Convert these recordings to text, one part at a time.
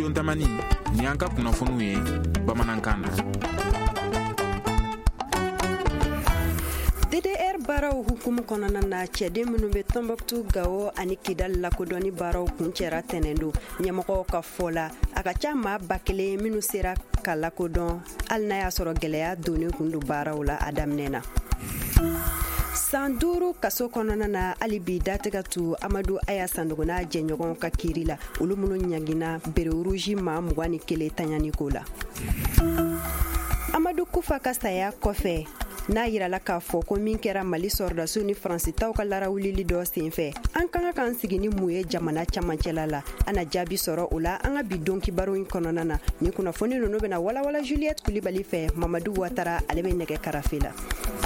studio Tamani ni an ka kunnafoniw ye bamanankan na. DDR baaraw hukumu kɔnɔna na cɛden minnu bɛ Tombouctou, Gao ani Kidal lakodɔnni baaraw kuncɛra tɛnɛndo ɲɛmɔgɔw ka fɔ la a ka ca maa 1000 minnu sera ka lakodɔn hali n'a y'a sɔrɔ gɛlɛya donnen kun don baaraw la a daminɛ na. San 5 kaso kɔnɔna na hali bi datigɛ tu Amadu Aya Sandogo n'a jɛɲɔgɔn ka kiiri la olu minnu ɲangina bere rouge maa 21 taɲani ko la. Amadu Kufa ka saya kɔfɛ n'a yirala k'a fɔ ko min kɛra Mali sɔrɔdasiw ni Faransitaw ka larawulili dɔ senfɛ an kan k'an sigi ni mun ye jamana camancɛla la an na jaabi sɔrɔ o la an ka bi don kibaru in kɔnɔna na ni kunnafoni ninnu bɛna walawala Juliette Kulibali fɛ Mamadu Watara ale bɛ nɛgɛ karafe la.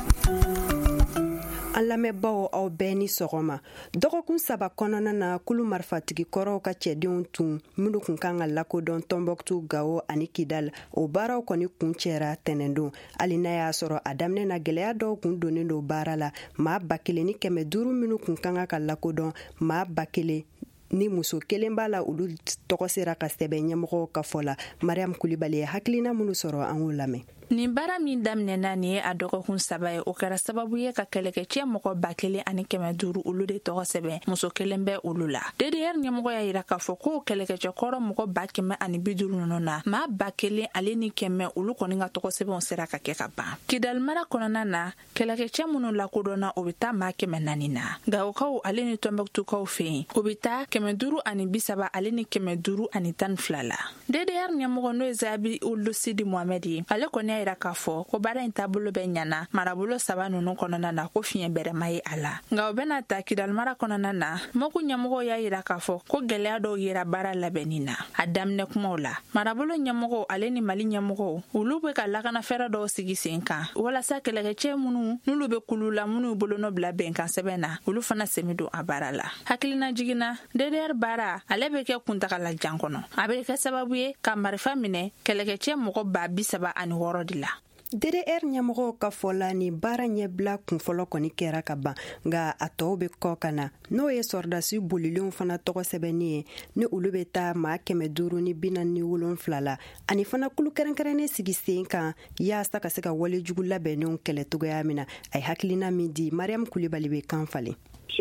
An lamɛnbaaw aw bɛɛ ni sɔgɔma dɔgɔkun 3 kɔnɔna na kulu marifatigi kɔrɔw ka cɛdenw tun minnu kun kan ka lakodɔn Tombouctou, Gao ani Kidal o baaraw kɔni kun cɛra tɛnɛndon hali n'a y'a sɔrɔ a daminɛ na gɛlɛya dɔw kun donnen don baara la maa 1500 minnu kun kan ka lakodɔn maa 1000 ni muso kelen b'a la olu tɔgɔ sera ka sɛbɛn ɲɛmɔgɔw ka fɔ la. Mariam Kulibali ye hakilina minnu sɔrɔ an k'o lamɛn. Nin baara min daminɛna nin ye a dɔgɔkun 3 ye o kɛra sababu ye ka kɛlɛkɛcɛ mɔgɔ 1500 olu de tɔgɔ sɛbɛn muso kelen bɛ olu la. DDR ɲɛmɔgɔ y'a yira k'a fɔ ko kɛlɛkɛcɛ kɔrɔ mɔgɔ 150 ninnu na maa 1000 ale ni 100 olu kɔni ka tɔgɔ sɛbɛnw sera ka kɛ ka ban. Kidal mara kɔnɔna na kɛlɛkɛcɛ minnu lakodɔnna o bɛ taa maa 400 na. Gawokaw ale ni Tombouctoukaw fɛ yen o bɛ taa 530 ale ni 512 la. DDR ɲɛmɔgɔ n'o ye Zabi Ould Sidi Mohamed ye ale kɔni yira k'a fɔ ko baara in taabolo bɛ ɲana marabolo 3 ninnu kɔnɔna na ko fiɲɛ bɛrɛma ye a la nka o bɛna ta Kidal mara kɔnɔna na mɔgɔ ɲɛmɔgɔ y'a yira k'a fɔ ko gɛlɛya dɔw yera baara labɛnni na a daminɛ kumaw la marabolo ɲɛmɔgɔ ale ni Mali ɲɛmɔgɔ olu bɛ ka lakana fɛɛrɛ dɔw sigi sen kan walasa kɛlɛkɛcɛ minnu n'olu bɛ kulu la minnu bolonɔ bila bɛnkan sɛbɛn na olu fana semi don a baara la hakilina jiginna DDR baara ale bɛ kɛ kuntagalajan kɔnɔ a bɛ kɛ sababu ye ka marifa minɛ kɛlɛkɛcɛ mɔgɔ 36 de la. DDR ɲɛmɔgɔw ka fɔ la ni baara ɲɛbila kunfɔlɔ kɔni kɛra ka ban nka a tɔw bɛ kɔ ka na n'o ye sɔrɔdasi bolilenw fana tɔgɔ sɛbɛnni ye ni olu bɛ taa maa 547 la ani fana kulu kɛrɛnkɛrɛnnen sigi sen kan yaasa ka se ka walejugu labɛnnenw kɛlɛ cogoya min na a ye hakilina min di Mariam Kulibali bɛ kan falen.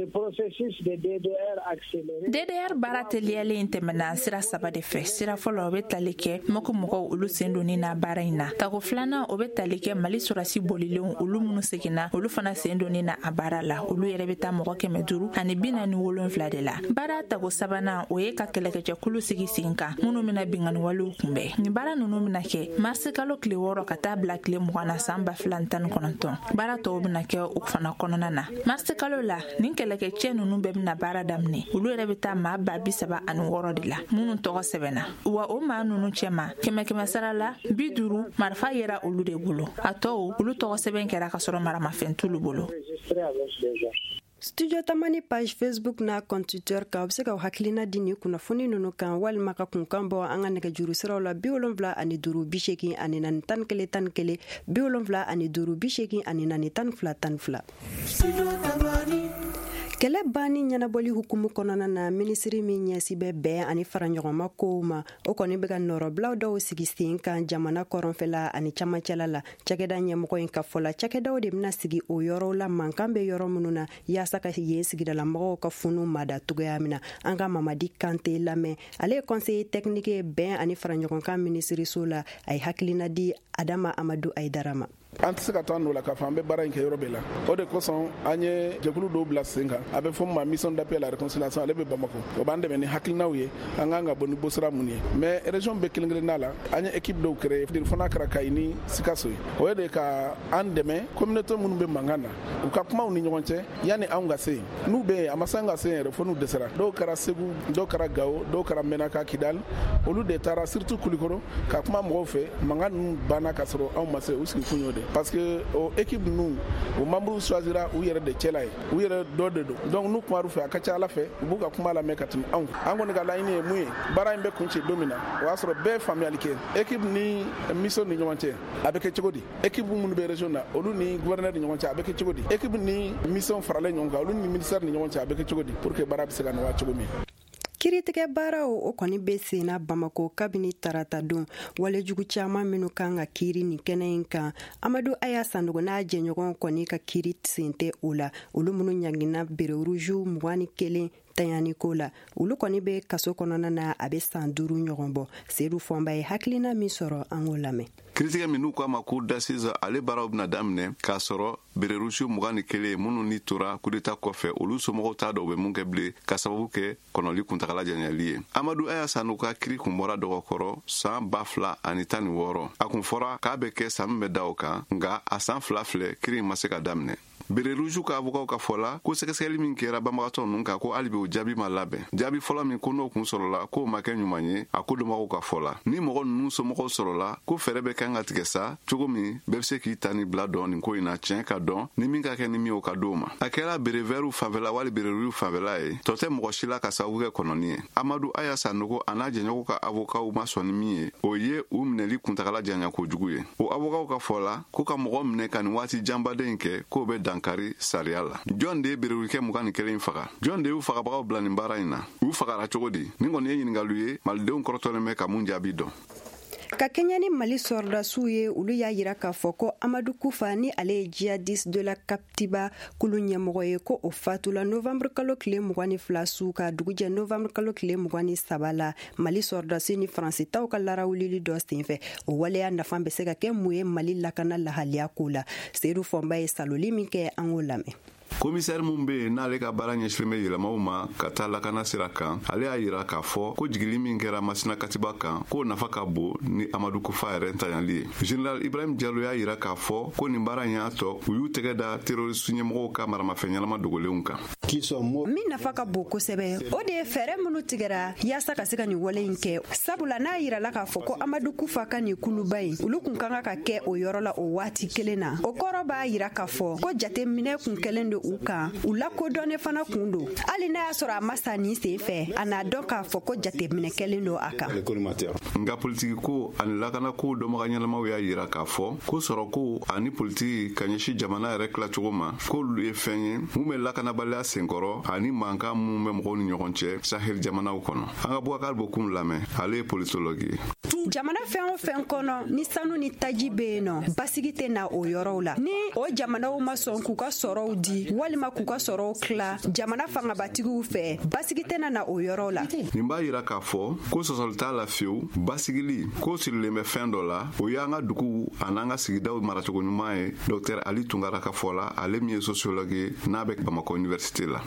DDR baara teliyalen tɛmɛna sira 3 de fɛ. Sira fɔlɔ o bɛ tali kɛ mɔgɔw olu sen donni na baara in na. Tako filanan o bɛ tali kɛ Mali sɔrɔdasi bolilenw olu minnu seginna olu fana sen donni na a baara la. Olu yɛrɛ bɛ taa mɔgɔ 547 de la. Baara tako sabanan o ye ka kɛlɛkɛcɛ kulu sigi sen kan minnu bɛna bingani walew kunbɛn. Nin baara ninnu bɛna kɛ marsi kalo tile 6 ka taa bila tile 20 na san 2019. Baara tɔw bɛna kɛ o fana kɔnɔna na. Marsi kalo la nin kɛlɛkɛcɛ ninnu bɛɛ bɛna baara daminɛ olu yɛrɛ bɛ taa maa 36 de la minnu tɔgɔ sɛbɛnna wa o maa ninnu cɛma 100 sara la 50 marifa yera olu de bolo a tɔw olu tɔgɔ sɛbɛn kɛra ka sɔrɔ maramafɛn t'olu bolo. Studio Tamani page Facebook na compte Twitter ka bɛ se ka hakilina di ni kunnafoni ninnu kan walima ka kunkan bɔ an ka nɛgɛjuru siraw la 75 54 81 11 75 54 81 12. Kɛlɛ banni ɲɛnabɔli hukumu kɔnɔna na minisiri min ɲɛsi bɛ bɛn ani faraɲɔgɔnma kow ma o kɔni bɛ ka nɔrɔbilaw dɔw sigi sen kan jamana kɔrɔnfɛla ani camancɛla la cakɛda ɲɛmɔgɔ in ka fɔ la cakɛdaw de bɛna sigi o yɔrɔw la mankan bɛ yɔrɔ minnu na yaasa ka yen sigidalamɔgɔw ka funu mada cogoya min na an ka Mamadi Kante lamɛn ale ye conseiller technique ye bɛn ani faraɲɔgɔnkan minisiriso la a ye hakilina di Adama Amadu Aidara ma. An tɛ se ka taa n'o la k'a fɔ an bɛ baara in kɛ yɔrɔ bɛɛ la o de kosɔn an ye jɛkulu dɔw bila sen kan a bɛ fɔ ma mission d'appel à la réconciliation ale bɛ Bamako o b'an dɛmɛ ni hakilinaw ye an kan ka bɔ ni bosira mun ye mais région bɛɛ kelen-kelenna la an ye équipe dɔw créé fo n'a kɛra Kayi ni Sikaso ye o ye de ka an dɛmɛ communauté minnu bɛ mankan na u ka kumaw ni ɲɔgɔn cɛ yanni anw ka se yen n'u bɛ yen a ma se an ka se yen yɛrɛ fo n'u dɛsɛra dɔw kɛra Segu dɔw kɛra Gao dɔw kɛra Menaka Kidal olu de taara surtout Kulikoro ka kuma mɔgɔw fɛ mankan ninnu banna ka sɔrɔ anw ma se u sigi kun y'o de parce que o équipe ninnu o membres choisira u yɛrɛ de cɛla ye u yɛrɛ dɔ de don donc n'u kumar'u fɛ a ka ca Ala fɛ u b'u ka kuma lamɛn ka tɛmɛ anw an kɔni ka laɲini ye mun ye baara in bɛ kun ci don min na o y'a sɔrɔ bɛɛ ye faamuyali kɛ équipe ni mission ni ɲɔgɔn cɛ a bɛ kɛ cogo di équipe minnu bɛ région na olu ni gouverneur ni ɲɔgɔn cɛ a bɛ kɛ cogo di équipe ni mission faralen ɲɔgɔn kan olu ni ministère ni ɲɔgɔn cɛ a bɛ kɛ cogo di pour que baara bɛ se ka nɔgɔya cogo min. Kiritigɛ baaraw o kɔni bɛ senna Bamako kabini tarata don walejugu caman minnu kan ka kiiri ni kɛnɛ in kan. Amadu Aya Sandogo n'a jɛɲɔgɔn kɔni ka kiiri sen tɛ o la. Olu minnu ɲangina bere rouge 21 tayani ko la. Olu kɔni bɛ kaso kɔnɔna na a bɛ san 5 ɲɔgɔn bɔ. Seydou Fɔnba ye hakilina min sɔrɔ an k'o lamɛn. Kiritigɛ minnu ko a ma ko dasiza ale baaraw bɛna daminɛ k'a sɔrɔ bere rouge 21 minnu ni tora coup d'état kɔfɛ olu somɔgɔw t'a dɔn u bɛ mun kɛ bilen ka sababu kɛ kɔnɔli kuntagala janyali ye. Amadu Aya Sandogo ka kiiri kun bɔra dɔgɔkɔrɔ san 2016 a kun fɔra k'a bɛ kɛ san min bɛ da o kan nka a san 2 filɛ kiiri ma se ka daminɛ. Bere rouge ka avocat ka fɔla ko sɛgɛsɛgɛli min kɛra banbagatɔ ninnu kan ko hali bi o jaabi ma labɛn. Jaabi fɔlɔ min ko n'o kun sɔrɔla k'o ma kɛ ɲuman ye a ko dɔnbagaw ka fɔla. Ni mɔgɔ ninnu somɔgɔw sɔrɔla ko fɛɛrɛ bɛ kan ka tigɛ sa cogo min bɛɛ bɛ se k'i ta ni bila dɔn nin ko in na tiɲɛ ka dɔn ni min ka kɛ ni min o ka d'o ma. A kɛra bere vɛriw fanfɛla wali bere rouge fanfɛla ye tɔ tɛ mɔgɔ si la ka sababu kɛ kɔnɔni ye. Amadu Aya Sandogo a n'a jɛɲɔgɔn ka avocat ma sɔn ni min ye o ye u minɛli kuntagala janya kojugu ye. O avocat ka fɔla ko ka mɔgɔ minɛ ka nin waati janbaden kɛ k'o bɛ dankari sariya la. Jɔn de ye bererukɛ 21 faga? Jɔn de y'u fagabagaw bila nin baara in na? U fagara cogo di? Nin kɔni ye ɲininkaliw ye malidenw kɔrɔtɔlen bɛ ka mun jaabi dɔn. Ka Kenya ni Mali sɔrdasiw ye olu y'a yira k'a fɔ ko Amadu Kufa ni ale ye djihadiste de la Captiba kulu ɲɛmɔgɔ ye ko o fatula novembre kalo tile 22 su ka dugujɛ novembre kalo tile 23 la Mali sɔrdasi ni Faransitaw ka larawulili dɔ senfɛ. O waleya nafa bɛ se ka kɛ mun ye Mali lakana lahaliya ko la. Seydou Fɔnba ye saloli min kɛ an k'o lamɛn. Komisɛri mun bɛ yen n'ale ka baara ɲɛsinnen bɛ yɛlɛmaw ma ka taa lakana sira kan ale y'a yira k'a fɔ ko jigili min kɛra Masina Katiba kan k'o nafa ka bon ni Amadu Kufa yɛrɛ ntanyali ye. Général Ibrahim Diallo y'a yira k'a fɔ ko nin baara in y'a tɔ u y'u tɛgɛ da terroriste ɲɛmɔgɔw ka maramafɛn ɲɛnama dogolenw kan. Min nafa ka bon kosɛbɛ o de ye fɛɛrɛ minnu tigɛra yaasa ka se ka nin wale in kɛ. Sabula n'a yirala k'a fɔ ko Amadu Kufa ka nin kuluba in olu kun kan ka kɛ o yɔrɔ la o waati kelen na. O kɔrɔ b'a yira k'a fɔ ko jateminɛ kun kɛlen don u kan u lakodɔnnen fana kun don. Hali n'a y'a sɔrɔ a ma sa nin sen fɛ a n'a dɔn k'a fɔ ko jateminɛ kɛlen don a kan. Nka politiki ko ani lakana ko dɔnbaga ɲɛnamaw y'a yira k'a fɔ ko sɔrɔ ko ani politiki ka ɲɛsin jamana yɛrɛ tilacogo ma k'olu ye fɛn ye mun bɛ lakanabaliya senkɔrɔ ani mankan mun bɛ mɔgɔw ni ɲɔgɔn cɛ Sahel jamanaw kɔnɔ. An ka Boubacar Bokoum lamɛn ale ye politologue ye. Jamana fɛn o fɛn kɔnɔ ni sanu ni taji bɛ yen nɔ basigi tɛ na o yɔrɔw la. Ni o jamanaw ma sɔn k'u ka sɔrɔw di walima k'u ka sɔrɔw tila jamana fangabatigiw fɛ basigi tɛ na o yɔrɔw la. Nin b'a yira k'a fɔ ko sɔsɔli t'a la fiyewu basigili ko sirilen bɛ fɛn dɔ la o y'an ka duguw a n'an ka sigidaw maracogo ɲuman ye Dr Ali Tunkara ka fɔ la ale min ye sociologue ye n'a bɛ Bamako université la.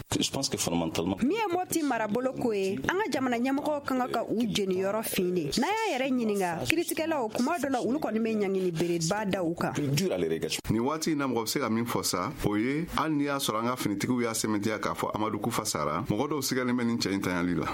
Min ye Mopti marabolo ko ye an ka jamana ɲɛmɔgɔw kan ka u jeniyɔrɔ fin de. N'a y'a yɛrɛ ɲininka kiritigɛlaw kuma dɔ la olu kɔni bɛ ɲangini bereba da u kan. Nin waati in na mɔgɔ bɛ se ka min fɔ sa o ye hali n'i y'a sɔrɔ an ka finitigiw y'a sɛmɛntiya k'a fɔ Amadu Kufa sara mɔgɔ dɔw sigalen bɛ nin cɛ in tanyali la.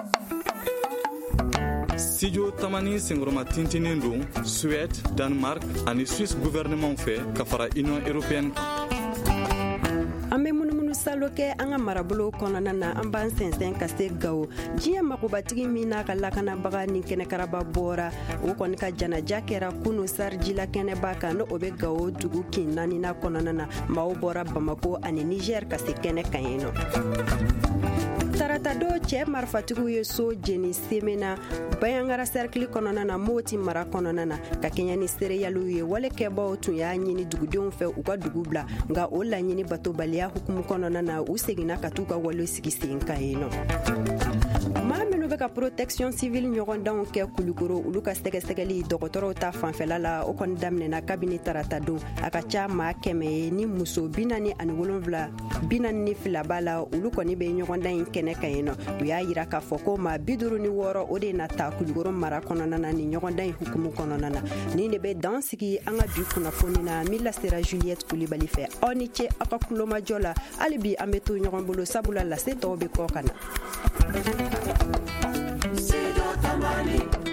Studio Tamani Sengroma tintinin don Suède, Danemark ani Suisse gouvernement fɛ ka fara Union européenne kan. An bɛ munumunu salo kɛ an ka marabolo kɔnɔna na an b'an sɛnsɛn ka se Gawo. Diɲɛ makobatigi min n'a ka lakanabaga ni kɛnɛkaraba bɔra o kɔni ka janaja kɛra kunu sarijila kɛnɛba kan n'o bɛ Gawo dugu kin 4nan kɔnɔna na. Maaw bɔra Bamako ani Niger ka se kɛnɛ kan yen nɔ. Tarata do cɛ marifatigiw ye so jeni semena Bayangara cercle kɔnɔna na Moti mara kɔnɔna na ka kɛɲɛ ni sereyalu ye wale kɛbaw tun y'a ɲini dugudenw fɛ u ka dugu bila nka o laɲini batobaliya hukumu kɔnɔna na u seginna ka t'u ka wale sigi sen kan yen nɔ. Maa minnu bɛ ka protection civile ɲɔgɔndanw kɛ Kulikoro olu ka sɛgɛsɛgɛli dɔgɔtɔrɔw ta fanfɛla la o kɔni daminɛna kabini tarata don a ka ca maa 100 ye ni muso 47 42 b'a la olu kɔni bɛ ɲɔgɔndan in kɛnɛ kan yen nɔ. U y'a yira k'a fɔ ko maa 56 o de na ta Kulikoro mara kɔnɔna na ni ɲɔgɔndan in hukumu kɔnɔna na. Nin de bɛ dan sigi an ka bi kunnafoni na min lasera Juliette Kulibali fɛ. Aw ni ce aw ka kulomajɔ la hali bi an bɛ to ɲɔgɔn bolo sabula lase tɔw bɛ kɔ ka na.